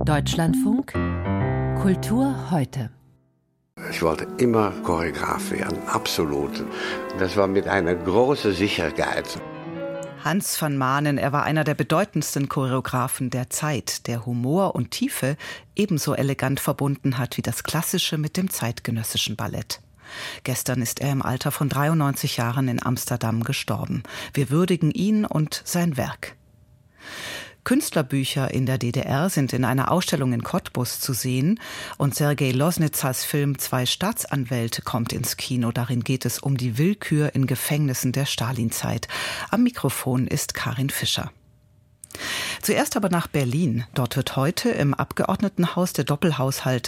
Deutschlandfunk Kultur heute. Ich wollte immer Choreograf werden, absolut. Das war mit einer großen Sicherheit. Hans van Maanen, er war einer der bedeutendsten Choreografen der Zeit, der Humor und Tiefe ebenso elegant verbunden hat wie das Klassische mit dem zeitgenössischen Ballett. Gestern ist er im Alter von 93 Jahren in Amsterdam gestorben. Wir würdigen ihn und sein Werk. Künstlerbücher in der DDR sind in einer Ausstellung in Cottbus zu sehen und Sergei Loznitsas Film Zwei Staatsanwälte kommt ins Kino. Darin geht es um die Willkür in Gefängnissen der Stalinzeit. Am Mikrofon ist Karin Fischer. Zuerst aber nach Berlin. Dort wird heute im Abgeordnetenhaus der Doppelhaushalt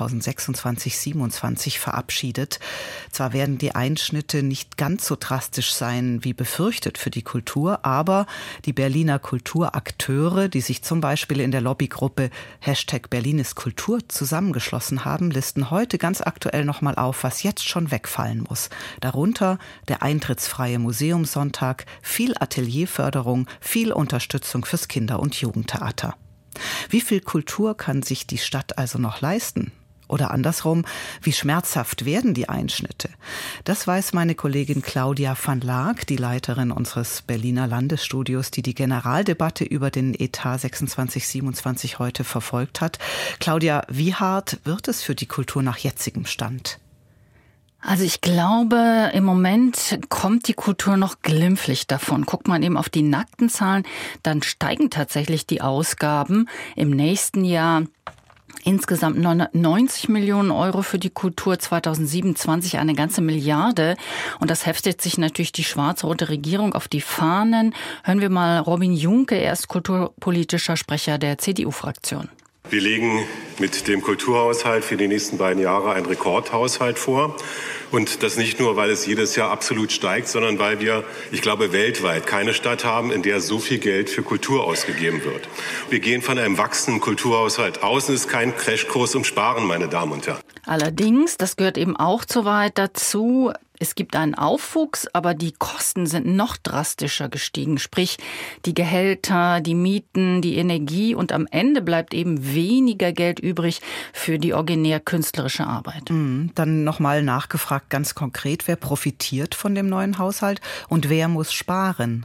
2026-27 verabschiedet. Zwar werden die Einschnitte nicht ganz so drastisch sein wie befürchtet für die Kultur, aber die Berliner Kulturakteure, die sich zum Beispiel in der Lobbygruppe #Berlin ist Kultur zusammengeschlossen haben, listen heute ganz aktuell nochmal auf, was jetzt schon wegfallen muss. Darunter der eintrittsfreie Museumssonntag, viel Atelierförderung, viel Unterstützung fürs Kinder- und Jugendtheater. Wie viel Kultur kann sich die Stadt also noch leisten? Oder andersrum, wie schmerzhaft werden die Einschnitte? Das weiß meine Kollegin Claudia van Laak, die Leiterin unseres Berliner Landesstudios, die die Generaldebatte über den Etat 26/27 heute verfolgt hat. Claudia, wie hart wird es für die Kultur nach jetzigem Stand? Also ich glaube, im Moment kommt die Kultur noch glimpflich davon. Guckt man eben auf die nackten Zahlen, dann steigen tatsächlich die Ausgaben im nächsten Jahr. Insgesamt 990 Millionen Euro für die Kultur, 2027 eine ganze Milliarde. Und das heftet sich natürlich die schwarz-rote Regierung auf die Fahnen. Hören wir mal Robin Junke, er ist kulturpolitischer Sprecher der CDU-Fraktion. Wir legen mit dem Kulturhaushalt für die nächsten beiden Jahre einen Rekordhaushalt vor. Und das nicht nur, weil es jedes Jahr absolut steigt, sondern weil wir, ich glaube, weltweit keine Stadt haben, in der so viel Geld für Kultur ausgegeben wird. Wir gehen von einem wachsenden Kulturhaushalt aus. Es ist kein Crashkurs um Sparen, meine Damen und Herren. Allerdings, das gehört eben auch zur Wahrheit dazu, es gibt einen Aufwuchs, aber die Kosten sind noch drastischer gestiegen. Sprich, die Gehälter, die Mieten, die Energie und am Ende bleibt eben weniger Geld übrig für die originär künstlerische Arbeit. Dann nochmal nachgefragt, ganz konkret, wer profitiert von dem neuen Haushalt und wer muss sparen?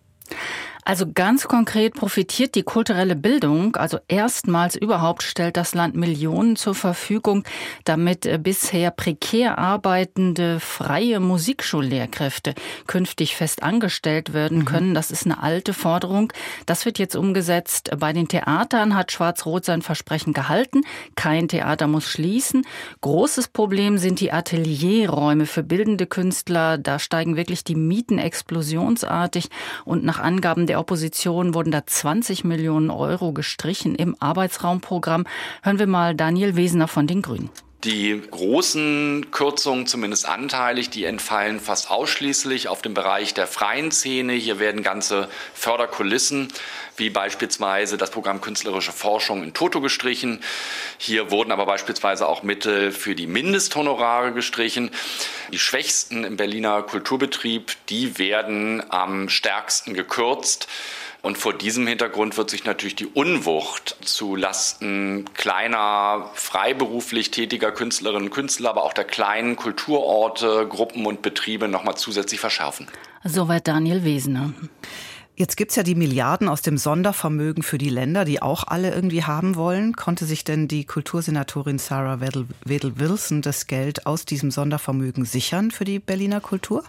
Also ganz konkret profitiert die kulturelle Bildung, also erstmals überhaupt stellt das Land Millionen zur Verfügung, damit bisher prekär arbeitende freie Musikschullehrkräfte künftig fest angestellt werden können. Das ist eine alte Forderung. Das wird jetzt umgesetzt. Bei den Theatern hat Schwarz-Rot sein Versprechen gehalten. Kein Theater muss schließen. Großes Problem sind die Atelierräume für bildende Künstler. Da steigen wirklich die Mieten explosionsartig und nach Angaben der Opposition wurden da 20 Millionen Euro gestrichen im Arbeitsraumprogramm. Hören wir mal Daniel Wesener von den Grünen. Die großen Kürzungen, zumindest anteilig, die entfallen fast ausschließlich auf dem Bereich der freien Szene. Hier werden ganze Förderkulissen, wie beispielsweise das Programm Künstlerische Forschung in Toto gestrichen. Hier wurden aber beispielsweise auch Mittel für die Mindesthonorare gestrichen. Die Schwächsten im Berliner Kulturbetrieb, die werden am stärksten gekürzt. Und vor diesem Hintergrund wird sich natürlich die Unwucht zu Lasten kleiner, freiberuflich tätiger Künstlerinnen und Künstler, aber auch der kleinen Kulturorte, Gruppen und Betriebe nochmal zusätzlich verschärfen. Soweit Daniel Wesener. Jetzt gibt's ja die Milliarden aus dem Sondervermögen für die Länder, die auch alle irgendwie haben wollen. Konnte sich denn die Kultursenatorin Sarah Wedel-Wilson das Geld aus diesem Sondervermögen sichern für die Berliner Kultur?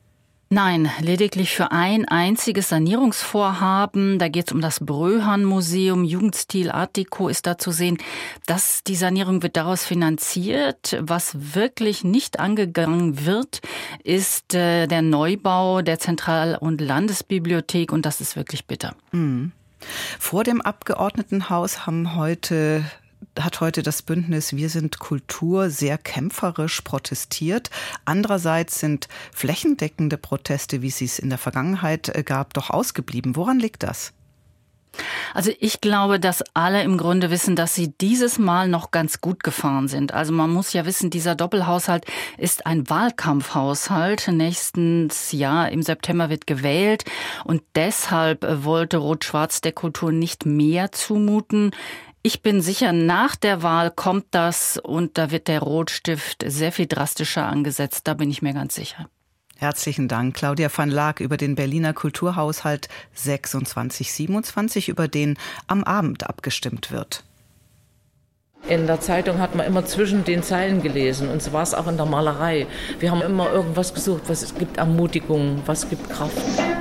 Nein, lediglich für ein einziges Sanierungsvorhaben. Da geht es um das Bröhan-Museum, Jugendstil Art Deco ist da zu sehen. Die Sanierung wird daraus finanziert. Was wirklich nicht angegangen wird, ist der Neubau der Zentral- und Landesbibliothek und das ist wirklich bitter. Vor dem Abgeordnetenhaus hat heute das Bündnis Wir sind Kultur sehr kämpferisch protestiert. Andererseits sind flächendeckende Proteste, wie es in der Vergangenheit gab, doch ausgeblieben. Woran liegt das? Also ich glaube, dass alle im Grunde wissen, dass sie dieses Mal noch ganz gut gefahren sind. Also man muss ja wissen, dieser Doppelhaushalt ist ein Wahlkampfhaushalt. Nächstes Jahr im September wird gewählt und deshalb wollte Rot-Schwarz der Kultur nicht mehr zumuten. Ich bin sicher, nach der Wahl kommt das und da wird der Rotstift sehr viel drastischer angesetzt. Da bin ich mir ganz sicher. Herzlichen Dank, Claudia van Laak, über den Berliner Kulturhaushalt 26/27, über den am Abend abgestimmt wird. In der Zeitung hat man immer zwischen den Zeilen gelesen und so war es auch in der Malerei. Wir haben immer irgendwas gesucht, was gibt Ermutigung, was gibt Kraft.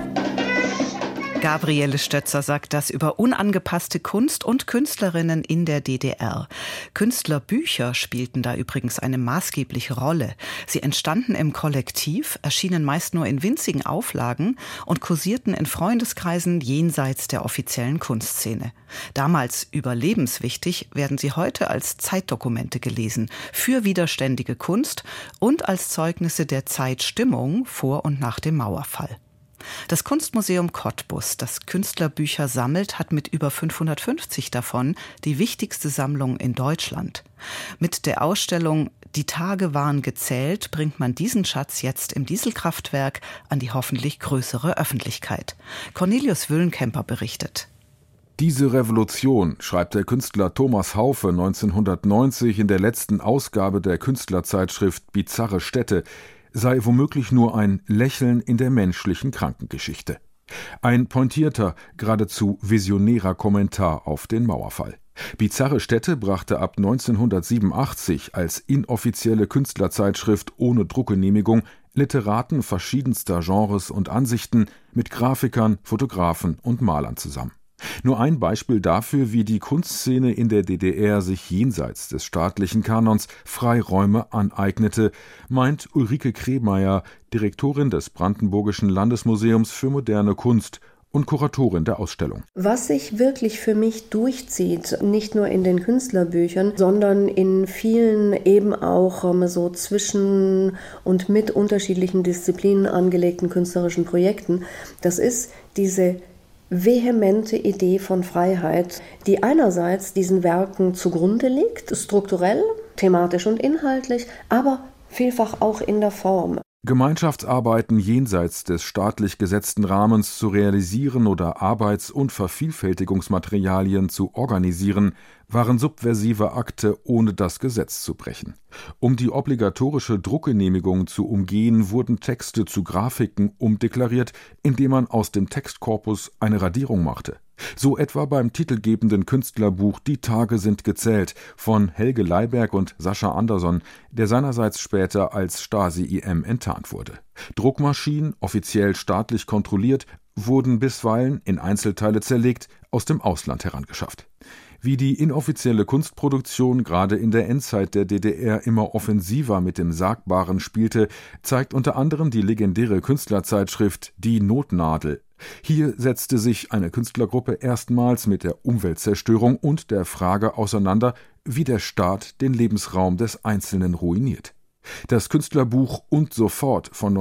Gabriele Stötzer sagt das über unangepasste Kunst und Künstlerinnen in der DDR. Künstlerbücher spielten da übrigens eine maßgebliche Rolle. Sie entstanden im Kollektiv, erschienen meist nur in winzigen Auflagen und kursierten in Freundeskreisen jenseits der offiziellen Kunstszene. Damals überlebenswichtig, werden sie heute als Zeitdokumente gelesen, für widerständige Kunst und als Zeugnisse der Zeitstimmung vor und nach dem Mauerfall. Das Kunstmuseum Cottbus, das Künstlerbücher sammelt, hat mit über 550 davon die wichtigste Sammlung in Deutschland. Mit der Ausstellung »Die Tage waren gezählt« bringt man diesen Schatz jetzt im Dieselkraftwerk an die hoffentlich größere Öffentlichkeit. Cornelius Wüllenkemper berichtet. Diese Revolution, schreibt der Künstler Thomas Haufe 1990 in der letzten Ausgabe der Künstlerzeitschrift Bizarre Städte, sei womöglich nur ein Lächeln in der menschlichen Krankengeschichte. Ein pointierter, geradezu visionärer Kommentar auf den Mauerfall. Bizarre Städte brachte ab 1987 als inoffizielle Künstlerzeitschrift ohne Druckgenehmigung Literaten verschiedenster Genres und Ansichten mit Grafikern, Fotografen und Malern zusammen. Nur ein Beispiel dafür, wie die Kunstszene in der DDR sich jenseits des staatlichen Kanons Freiräume aneignete, meint Ulrike Kremeyer, Direktorin des Brandenburgischen Landesmuseums für moderne Kunst und Kuratorin der Ausstellung. Was sich wirklich für mich durchzieht, nicht nur in den Künstlerbüchern, sondern in vielen eben auch so zwischen und mit unterschiedlichen Disziplinen angelegten künstlerischen Projekten, das ist diese vehemente Idee von Freiheit, die einerseits diesen Werken zugrunde liegt, strukturell, thematisch und inhaltlich, aber vielfach auch in der Form. Gemeinschaftsarbeiten jenseits des staatlich gesetzten Rahmens zu realisieren oder Arbeits- und Vervielfältigungsmaterialien zu organisieren, waren subversive Akte, ohne das Gesetz zu brechen. Um die obligatorische Druckgenehmigung zu umgehen, wurden Texte zu Grafiken umdeklariert, indem man aus dem Textkorpus eine Radierung machte. So etwa beim titelgebenden Künstlerbuch »Die Tage sind gezählt« von Helge Leiberg und Sascha Anderson, der seinerseits später als Stasi-IM enttarnt wurde. Druckmaschinen, offiziell staatlich kontrolliert, wurden bisweilen in Einzelteile zerlegt, aus dem Ausland herangeschafft. Wie die inoffizielle Kunstproduktion gerade in der Endzeit der DDR immer offensiver mit dem Sagbaren spielte, zeigt unter anderem die legendäre Künstlerzeitschrift »Die Notnadel«. Hier setzte sich eine Künstlergruppe erstmals mit der Umweltzerstörung und der Frage auseinander, wie der Staat den Lebensraum des Einzelnen ruiniert. Das Künstlerbuch »Und sofort« von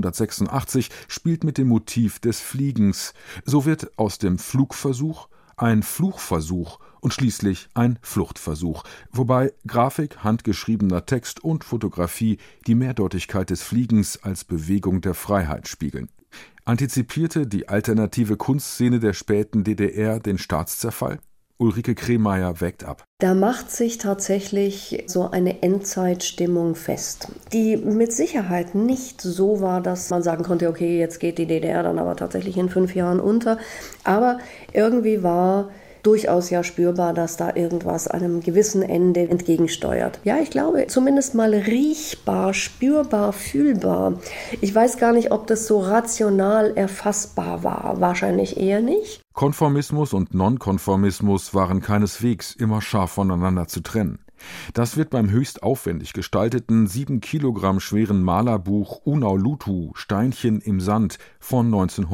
1986 spielt mit dem Motiv des Fliegens. So wird aus dem Flugversuch ein Fluchversuch und schließlich ein Fluchtversuch, wobei Grafik, handgeschriebener Text und Fotografie die Mehrdeutigkeit des Fliegens als Bewegung der Freiheit spiegeln. Antizipierte die alternative Kunstszene der späten DDR den Staatszerfall? Ulrike Kremeyer wägt ab. Da macht sich tatsächlich so eine Endzeitstimmung fest, die mit Sicherheit nicht so war, dass man sagen konnte, okay, jetzt geht die DDR dann aber tatsächlich in 5 Jahren unter. Aber irgendwie war durchaus ja spürbar, dass da irgendwas einem gewissen Ende entgegensteuert. Ja, ich glaube, zumindest mal riechbar, spürbar, fühlbar. Ich weiß gar nicht, ob das so rational erfassbar war. Wahrscheinlich eher nicht. Konformismus und Nonkonformismus waren keineswegs immer scharf voneinander zu trennen. Das wird beim höchst aufwendig gestalteten 7 Kilogramm schweren Malerbuch Unaulutu – Steinchen im Sand von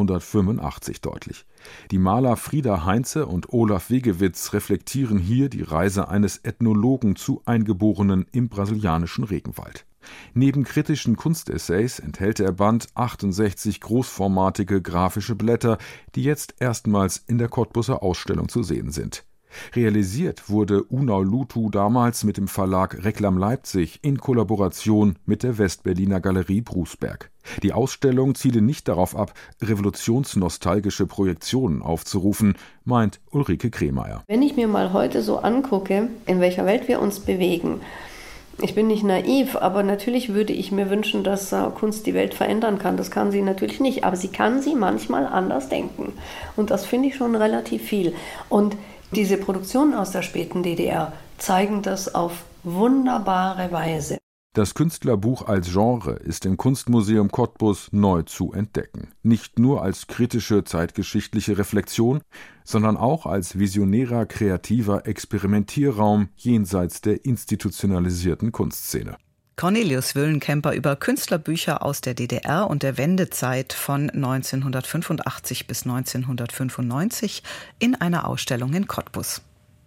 1985 deutlich. Die Maler Frieda Heinze und Olaf Wegewitz reflektieren hier die Reise eines Ethnologen zu Eingeborenen im brasilianischen Regenwald. Neben kritischen Kunstessays enthält der Band 68 großformatige grafische Blätter, die jetzt erstmals in der Cottbuser Ausstellung zu sehen sind. Realisiert wurde Unau Lutu damals mit dem Verlag Reklam Leipzig in Kollaboration mit der Westberliner Galerie Brusberg. Die Ausstellung ziele nicht darauf ab, revolutionsnostalgische Projektionen aufzurufen, meint Ulrike Kremeyer. Wenn ich mir mal heute so angucke, in welcher Welt wir uns bewegen, ich bin nicht naiv, aber natürlich würde ich mir wünschen, dass Kunst die Welt verändern kann. Das kann sie natürlich nicht, aber sie kann sie manchmal anders denken. Und das finde ich schon relativ viel. Und diese Produktionen aus der späten DDR zeigen das auf wunderbare Weise. Das Künstlerbuch als Genre ist im Kunstmuseum Cottbus neu zu entdecken. Nicht nur als kritische zeitgeschichtliche Reflexion, sondern auch als visionärer, kreativer Experimentierraum jenseits der institutionalisierten Kunstszene. Cornelius Wüllenkemper über Künstlerbücher aus der DDR und der Wendezeit von 1985 bis 1995 in einer Ausstellung in Cottbus.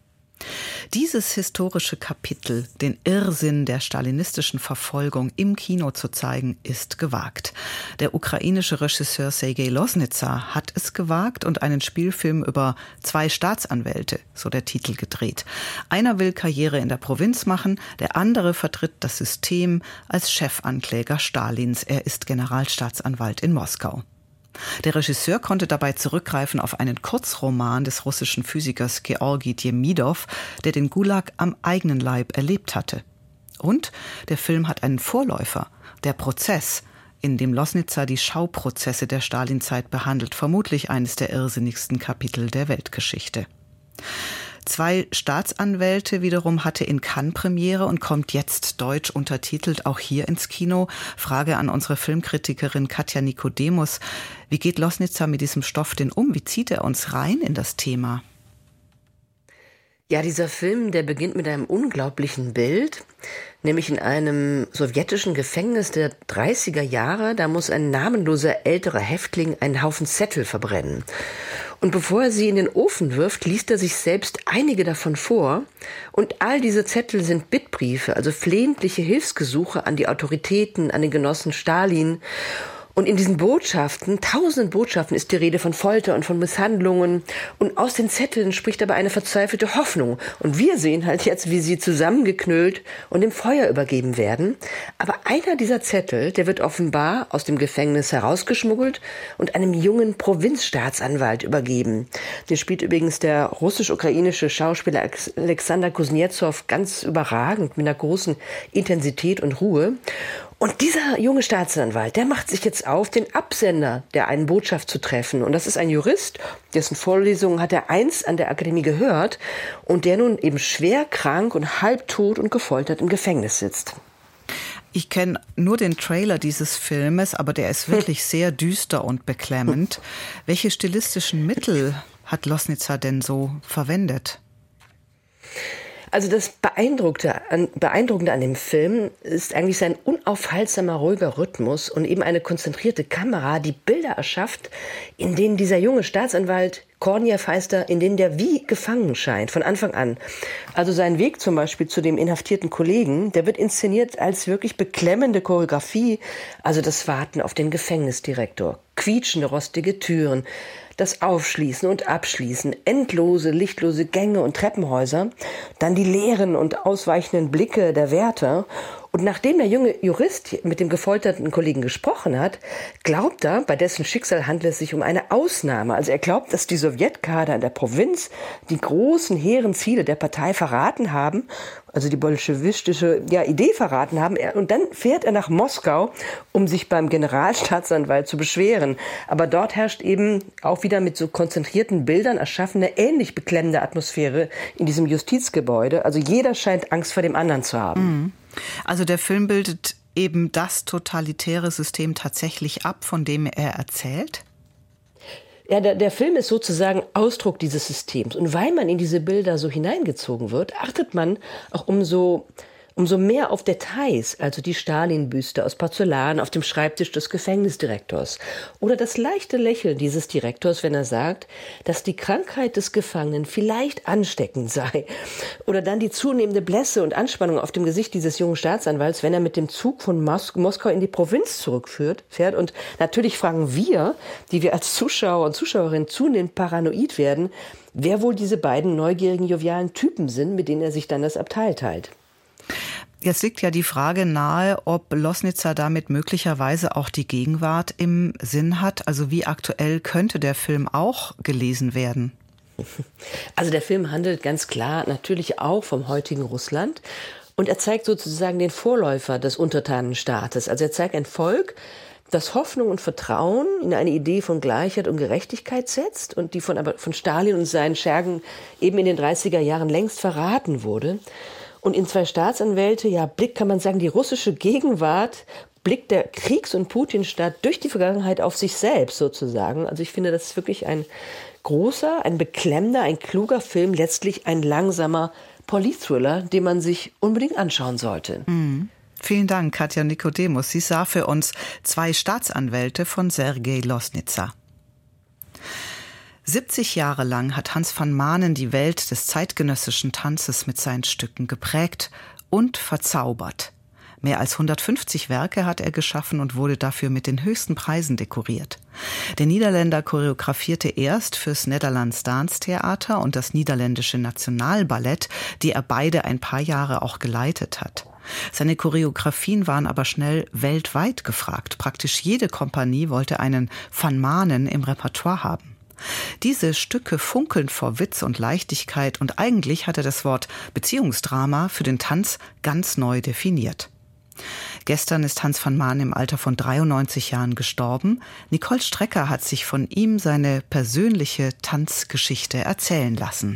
Dieses historische Kapitel, den Irrsinn der stalinistischen Verfolgung im Kino zu zeigen, ist gewagt. Der ukrainische Regisseur Sergei Loznitsa hat es gewagt und einen Spielfilm über 2 Staatsanwälte, so der Titel, gedreht. Einer will Karriere in der Provinz machen, der andere vertritt das System als Chefankläger Stalins. Er ist Generalstaatsanwalt in Moskau. Der Regisseur konnte dabei zurückgreifen auf einen Kurzroman des russischen Physikers Georgi Djemidow, der den Gulag am eigenen Leib erlebt hatte. Und der Film hat einen Vorläufer, Der Prozess, in dem Loznitsa die Schauprozesse der Stalinzeit behandelt, vermutlich eines der irrsinnigsten Kapitel der Weltgeschichte. 2 Staatsanwälte wiederum hatte in Cannes Premiere und kommt jetzt deutsch untertitelt auch hier ins Kino. Frage an unsere Filmkritikerin Katja Nikodemus. Wie geht Loznitsa mit diesem Stoff denn um? Wie zieht er uns rein in das Thema? Ja, dieser Film, der beginnt mit einem unglaublichen Bild, nämlich in einem sowjetischen Gefängnis der 30er Jahre. Da muss ein namenloser älterer Häftling einen Haufen Zettel verbrennen. Und bevor er sie in den Ofen wirft, liest er sich selbst einige davon vor. Und all diese Zettel sind Bittbriefe, also flehentliche Hilfsgesuche an die Autoritäten, an den Genossen Stalin. Und in diesen Botschaften, 1000 Botschaften, ist die Rede von Folter und von Misshandlungen. Und aus den Zetteln spricht aber eine verzweifelte Hoffnung. Und wir sehen halt jetzt, wie sie zusammengeknüllt und dem Feuer übergeben werden. Aber einer dieser Zettel, der wird offenbar aus dem Gefängnis herausgeschmuggelt und einem jungen Provinzstaatsanwalt übergeben. Den spielt übrigens der russisch-ukrainische Schauspieler Alexander Kuznetsov ganz überragend, mit einer großen Intensität und Ruhe. Und dieser junge Staatsanwalt, der macht sich jetzt auf, den Absender der einen Botschaft zu treffen. Und das ist ein Jurist, dessen Vorlesungen hat er einst an der Akademie gehört und der nun eben schwer krank und halbtot und gefoltert im Gefängnis sitzt. Ich kenne nur den Trailer dieses Filmes, aber der ist wirklich sehr düster und beklemmend. Welche stilistischen Mittel hat Loznitsa denn so verwendet? Also das Beeindruckende an dem Film ist eigentlich sein unaufhaltsamer, ruhiger Rhythmus und eben eine konzentrierte Kamera, die Bilder erschafft, in denen dieser junge Staatsanwalt, Korniev heißt er, in denen der wie gefangen scheint, von Anfang an. Also sein Weg zum Beispiel zu dem inhaftierten Kollegen, der wird inszeniert als wirklich beklemmende Choreografie, also das Warten auf den Gefängnisdirektor, quietschende, rostige Türen, das Aufschließen und Abschließen, endlose, lichtlose Gänge und Treppenhäuser, dann die leeren und ausweichenden Blicke der Wärter. Und nachdem der junge Jurist mit dem gefolterten Kollegen gesprochen hat, glaubt er, bei dessen Schicksal handelt es sich um eine Ausnahme. Also er glaubt, dass die Sowjetkader in der Provinz die großen, hehren Ziele der Partei verraten haben, also die bolschewistische Idee verraten haben. Und dann fährt er nach Moskau, um sich beim Generalstaatsanwalt zu beschweren. Aber dort herrscht eben auch wieder mit so konzentrierten Bildern erschaffene, ähnlich beklemmende Atmosphäre in diesem Justizgebäude. Also jeder scheint Angst vor dem anderen zu haben. Mhm. Also der Film bildet eben das totalitäre System tatsächlich ab, von dem er erzählt? Ja, der Film ist sozusagen Ausdruck dieses Systems. Und weil man in diese Bilder so hineingezogen wird, achtet man auch umso Umso mehr auf Details, also die Stalin-Büste aus Porzellan auf dem Schreibtisch des Gefängnisdirektors oder das leichte Lächeln dieses Direktors, wenn er sagt, dass die Krankheit des Gefangenen vielleicht ansteckend sei, oder dann die zunehmende Blässe und Anspannung auf dem Gesicht dieses jungen Staatsanwalts, wenn er mit dem Zug von Moskau in die Provinz fährt. Und natürlich fragen wir, die wir als Zuschauer und Zuschauerinnen zunehmend paranoid werden, wer wohl diese beiden neugierigen, jovialen Typen sind, mit denen er sich dann das Abteil teilt. Jetzt liegt ja die Frage nahe, ob Loßnitzer damit möglicherweise auch die Gegenwart im Sinn hat. Also wie aktuell könnte der Film auch gelesen werden? Also der Film handelt ganz klar natürlich auch vom heutigen Russland. Und er zeigt sozusagen den Vorläufer des Untertanenstaates. Also er zeigt ein Volk, das Hoffnung und Vertrauen in eine Idee von Gleichheit und Gerechtigkeit setzt und die aber von Stalin und seinen Schergen eben in den 30er Jahren längst verraten wurde. Und in zwei Staatsanwälte, blickt, kann man sagen, die russische Gegenwart, blickt der Kriegs- und Putin-Staat durch die Vergangenheit auf sich selbst sozusagen. Also ich finde, das ist wirklich ein großer, ein beklemmender, ein kluger Film, letztlich ein langsamer Politthriller, den man sich unbedingt anschauen sollte. Mhm. Vielen Dank, Katja Nikodemus. Sie sah für uns Zwei Staatsanwälte von Sergei Loßnitzer. 70 Jahre lang hat Hans van Maanen die Welt des zeitgenössischen Tanzes mit seinen Stücken geprägt und verzaubert. Mehr als 150 Werke hat er geschaffen und wurde dafür mit den höchsten Preisen dekoriert. Der Niederländer choreografierte erst fürs Netherlands Dance Theater und das niederländische Nationalballett, die er beide ein paar Jahre auch geleitet hat. Seine Choreografien waren aber schnell weltweit gefragt. Praktisch jede Kompanie wollte einen Van Maanen im Repertoire haben. Diese Stücke funkeln vor Witz und Leichtigkeit und eigentlich hat er das Wort Beziehungsdrama für den Tanz ganz neu definiert. Gestern ist Hans van Maanen im Alter von 93 Jahren gestorben. Nicole Strecker hat sich von ihm seine persönliche Tanzgeschichte erzählen lassen.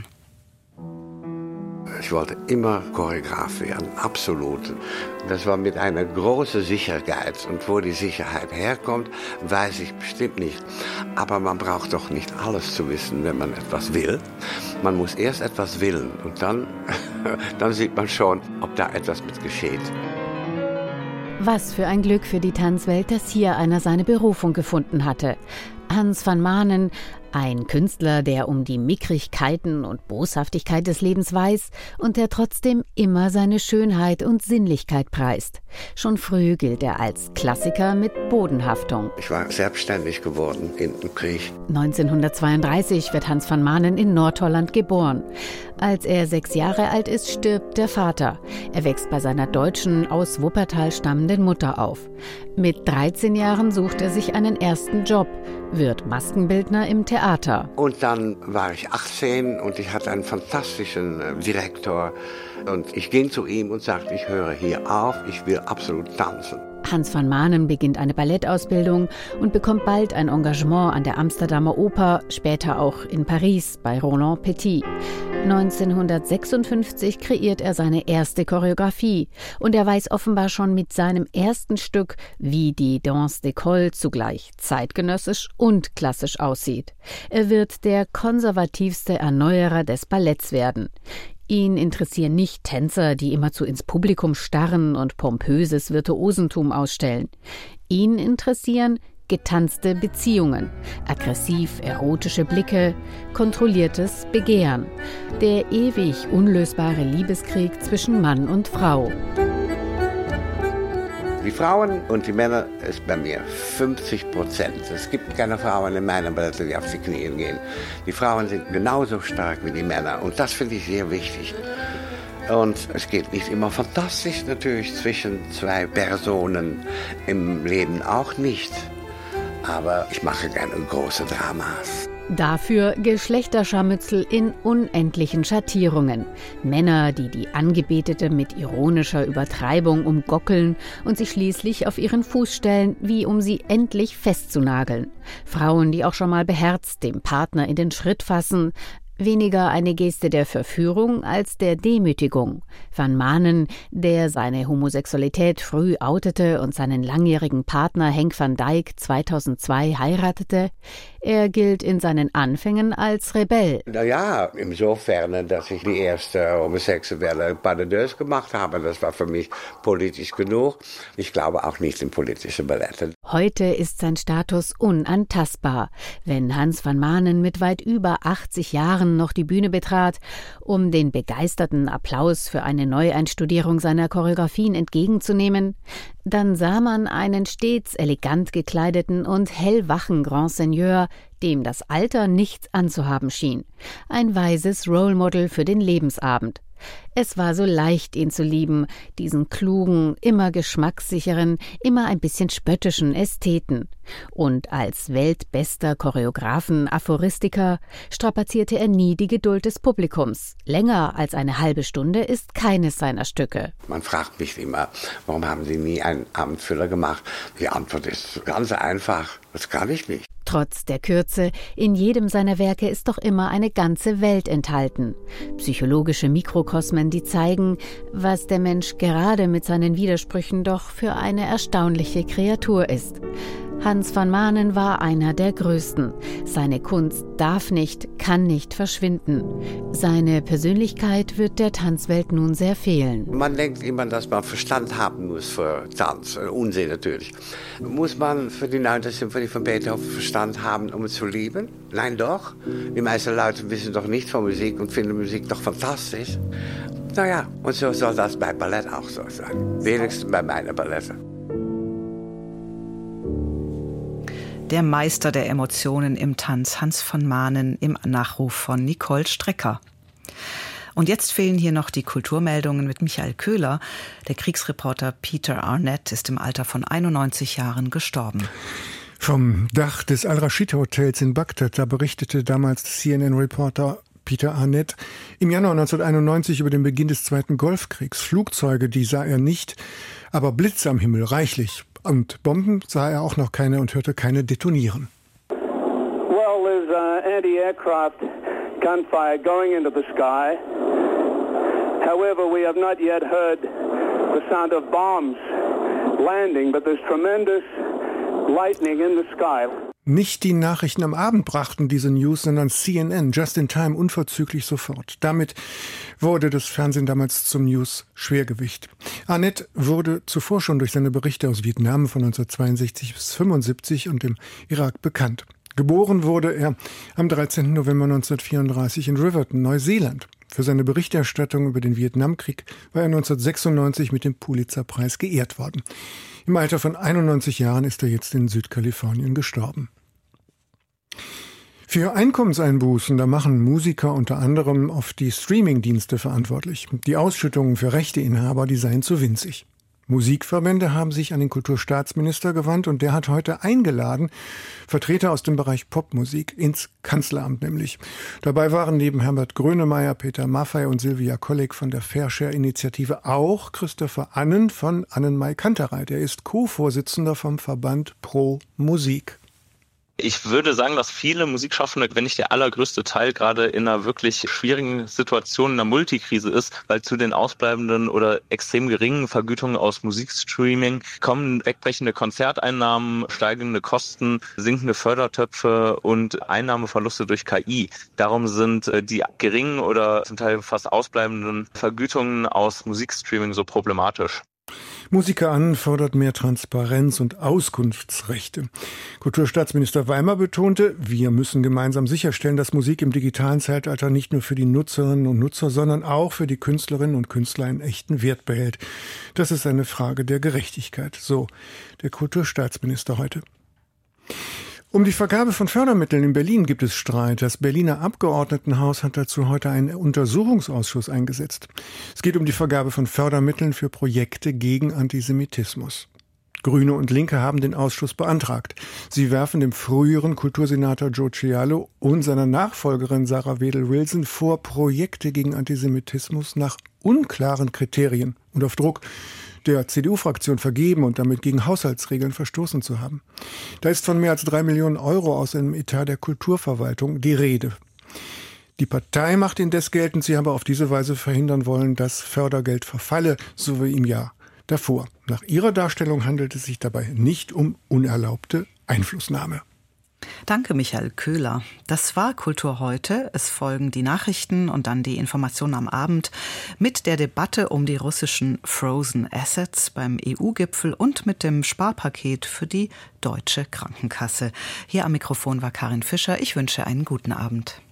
Ich wollte immer Choreograf werden, absolut. Das war mit einer großen Sicherheit. Und wo die Sicherheit herkommt, weiß ich bestimmt nicht. Aber man braucht doch nicht alles zu wissen, wenn man etwas will. Man muss erst etwas willen und dann sieht man schon, ob da etwas mit geschieht. Was für ein Glück für die Tanzwelt, dass hier einer seine Berufung gefunden hatte. Hans van Maanen, ein Künstler, der um die Mickrigkeiten und Boshaftigkeit des Lebens weiß und der trotzdem immer seine Schönheit und Sinnlichkeit preist. Schon früh gilt er als Klassiker mit Bodenhaftung. Ich war selbstständig geworden in dem Krieg. 1932 wird Hans van Maanen in Nordholland geboren. Als er 6 Jahre alt ist, stirbt der Vater. Er wächst bei seiner deutschen, aus Wuppertal stammenden Mutter auf. Mit 13 Jahren sucht er sich einen ersten Job, wird Maskenbildner im Theater. Und dann war ich 18 und ich hatte einen fantastischen Direktor. Und ich ging zu ihm und sagte, ich höre hier auf, ich will absolut tanzen. Hans van Maanen beginnt eine Ballettausbildung und bekommt bald ein Engagement an der Amsterdamer Oper, später auch in Paris bei Roland Petit. 1956 kreiert er seine erste Choreografie und er weiß offenbar schon mit seinem ersten Stück, wie die Danse d'école zugleich zeitgenössisch und klassisch aussieht. Er wird der konservativste Erneuerer des Balletts werden. Ihn interessieren nicht Tänzer, die immerzu ins Publikum starren und pompöses Virtuosentum ausstellen. Ihn interessieren getanzte Beziehungen, aggressiv erotische Blicke, kontrolliertes Begehren, der ewig unlösbare Liebeskrieg zwischen Mann und Frau. Die Frauen und die Männer ist bei mir 50%. Es gibt keine Frauen in meinem Ballett, die auf die Knie gehen. Die Frauen sind genauso stark wie die Männer und das finde ich sehr wichtig. Und es geht nicht immer fantastisch natürlich zwischen zwei Personen, im Leben auch nicht. Aber ich mache gerne große Dramas. Dafür Geschlechterscharmützel in unendlichen Schattierungen. Männer, die die Angebetete mit ironischer Übertreibung umgockeln und sich schließlich auf ihren Fuß stellen, wie um sie endlich festzunageln. Frauen, die auch schon mal beherzt dem Partner in den Schritt fassen. Weniger eine Geste der Verführung als der Demütigung. Van Manen, der seine Homosexualität früh outete und seinen langjährigen Partner Henk van Dyke 2002 heiratete, er gilt in seinen Anfängen als Rebell. Naja, insofern, dass ich die erste homosexuelle Pas de Deux gemacht habe. Das war für mich politisch genug. Ich glaube auch nicht in politische Ballette. Heute ist sein Status unantastbar. Wenn Hans van Manen mit weit über 80 Jahren noch die Bühne betrat, um den begeisterten Applaus für eine Neueinstudierung seiner Choreografien entgegenzunehmen, dann sah man einen stets elegant gekleideten und hellwachen Grand Seigneur, dem das Alter nichts anzuhaben schien. Ein weises Role Model für den Lebensabend. Es war so leicht, ihn zu lieben, diesen klugen, immer geschmackssicheren, immer ein bisschen spöttischen Ästheten. Und als weltbester Choreographen-Aphoristiker strapazierte er nie die Geduld des Publikums. Länger als eine halbe Stunde ist keines seiner Stücke. Man fragt mich immer, warum haben Sie nie einen Abendfüller gemacht? Die Antwort ist ganz einfach, das kann ich nicht. Trotz der Kürze, in jedem seiner Werke ist doch immer eine ganze Welt enthalten. Psychologische Mikrokosmen, die zeigen, was der Mensch gerade mit seinen Widersprüchen doch für eine erstaunliche Kreatur ist. Hans van Manen war einer der Größten. Seine Kunst darf nicht, kann nicht verschwinden. Seine Persönlichkeit wird der Tanzwelt nun sehr fehlen. Man denkt immer, dass man Verstand haben muss für Tanz. Unsinn natürlich. Muss man für die 9. Symphonie von Beethoven Verstand haben, um es zu lieben? Nein, doch. Die meisten Leute wissen doch nicht von Musik und finden Musik doch fantastisch. Naja, und so soll das bei Ballett auch so sein. Wenigstens bei meiner Ballette. Der Meister der Emotionen im Tanz, Hans van Manen, im Nachruf von Nicole Strecker. Und jetzt fehlen hier noch die Kulturmeldungen mit Michael Köhler. Der Kriegsreporter Peter Arnett ist im Alter von 91 Jahren gestorben. Vom Dach des Al-Rashid-Hotels in Bagdad, da berichtete damals CNN-Reporter Peter Arnett im Januar 1991 über den Beginn des Zweiten Golfkriegs. Flugzeuge, die sah er nicht, aber Blitze am Himmel reichlich. Und Bomben sah er auch noch keine und hörte keine detonieren. Well, there's anti-aircraft gunfire going into the sky. However, we have not yet heard the sound of bombs landing, but there's tremendous lightning in the sky. Nicht die Nachrichten am Abend brachten diese News, sondern CNN, just in time, unverzüglich sofort. Damit wurde das Fernsehen damals zum News-Schwergewicht. Arnett wurde zuvor schon durch seine Berichte aus Vietnam von 1962 bis 1975 und dem Irak bekannt. Geboren wurde er am 13. November 1934 in Riverton, Neuseeland. Für seine Berichterstattung über den Vietnamkrieg war er 1996 mit dem Pulitzer-Preis geehrt worden. Im Alter von 91 Jahren ist er jetzt in Südkalifornien gestorben. Für Einkommenseinbußen, da machen Musiker unter anderem oft die Streaming-Dienste verantwortlich. Die Ausschüttungen für Rechteinhaber, die seien zu winzig. Musikverbände haben sich an den Kulturstaatsminister gewandt und der hat heute eingeladen, Vertreter aus dem Bereich Popmusik ins Kanzleramt nämlich. Dabei waren neben Herbert Grönemeyer, Peter Maffay und Silvia Kolleg von der Fairshare-Initiative auch Christopher Annen von Annenmai-Kanterei. Der ist Co-Vorsitzender vom Verband Pro Musik. Ich würde sagen, dass viele Musikschaffende, wenn nicht der allergrößte Teil, gerade in einer wirklich schwierigen Situation, in einer Multikrise ist, weil zu den ausbleibenden oder extrem geringen Vergütungen aus Musikstreaming kommen wegbrechende Konzerteinnahmen, steigende Kosten, sinkende Fördertöpfe und Einnahmeverluste durch KI. Darum sind die geringen oder zum Teil fast ausbleibenden Vergütungen aus Musikstreaming so problematisch. Musiker Annen fordert mehr Transparenz und Auskunftsrechte. Kulturstaatsminister Weimer betonte, wir müssen gemeinsam sicherstellen, dass Musik im digitalen Zeitalter nicht nur für die Nutzerinnen und Nutzer, sondern auch für die Künstlerinnen und Künstler einen echten Wert behält. Das ist eine Frage der Gerechtigkeit. So der Kulturstaatsminister heute. Um die Vergabe von Fördermitteln in Berlin gibt es Streit. Das Berliner Abgeordnetenhaus hat dazu heute einen Untersuchungsausschuss eingesetzt. Es geht um die Vergabe von Fördermitteln für Projekte gegen Antisemitismus. Grüne und Linke haben den Ausschuss beantragt. Sie werfen dem früheren Kultursenator Joe Cialo und seiner Nachfolgerin Sarah Wedel-Wilson vor, Projekte gegen Antisemitismus nach unklaren Kriterien und auf Druck der CDU-Fraktion vergeben und damit gegen Haushaltsregeln verstoßen zu haben. Da ist von mehr als 3 Millionen Euro aus einem Etat der Kulturverwaltung die Rede. Die Partei macht indes geltend, sie habe auf diese Weise verhindern wollen, dass Fördergeld verfalle, so wie im Jahr davor. Nach ihrer Darstellung handelt es sich dabei nicht um unerlaubte Einflussnahme. Danke, Michael Köhler. Das war Kultur heute. Es folgen die Nachrichten und dann die Informationen am Abend mit der Debatte um die russischen Frozen Assets beim EU-Gipfel und mit dem Sparpaket für die Deutsche Krankenkasse. Hier am Mikrofon war Karin Fischer. Ich wünsche einen guten Abend.